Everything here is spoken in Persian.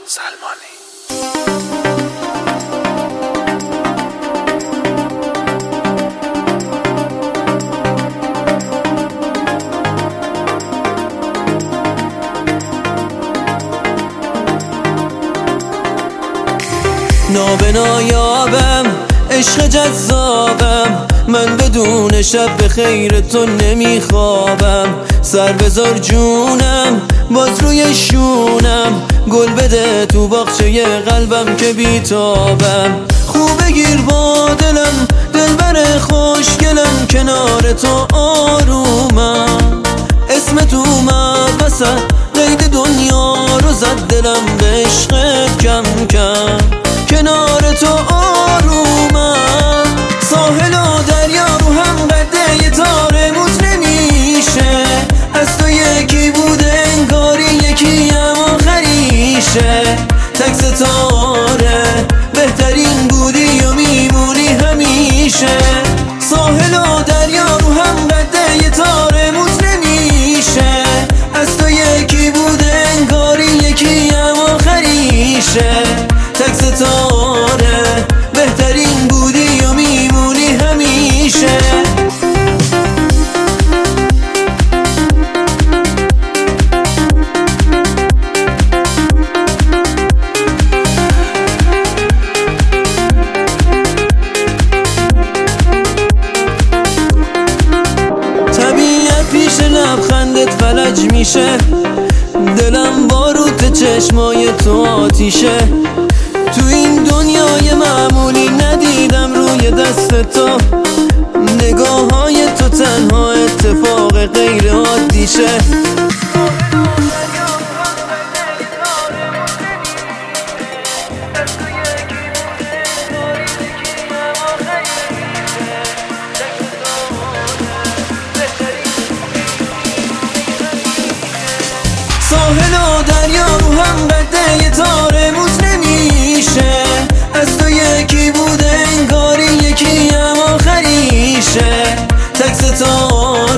سلمانی. نابنایابم عشق جذابم، من بدون شب به خیر تو نمیخوابم. سر بذار جونم باز روی شونم، گل بده تو باغچه قلبم که بیتابم. خوبه گیر با دلم دلبر خوشگلم، کنار تو آرومم. اسم تو اومد وسط قید دنیا رو زد، دلم به عشقت کم کم. کنار تو آرومم، ساحل و دریا رو هم قده یه تاره موت نمیشه. از تو یکی بوده انگاری یکی هم آخریشه. تک ستاره بهترین بودی و میمونی همیشه. ساحل و دریا رو هم قده یه تاره موت نمیشه. از تو یکی بوده انگاری یکی هم آخریشه. تک ستاره بهترین بودی و میمونی همیشه. طبیعت پیش لبخندت فلج میشه، دلم باروت چشمای تو آتیشه. تو این دنیای معمولی ندیدم روی دست تو، نگاه های تو تنها اتفاق غیر عادیشه. ساحل و دریا رو هم قده یه تاره موت نمیشه. از تو یکی بوده انگاری یکی هم آخریشه. تک ستاره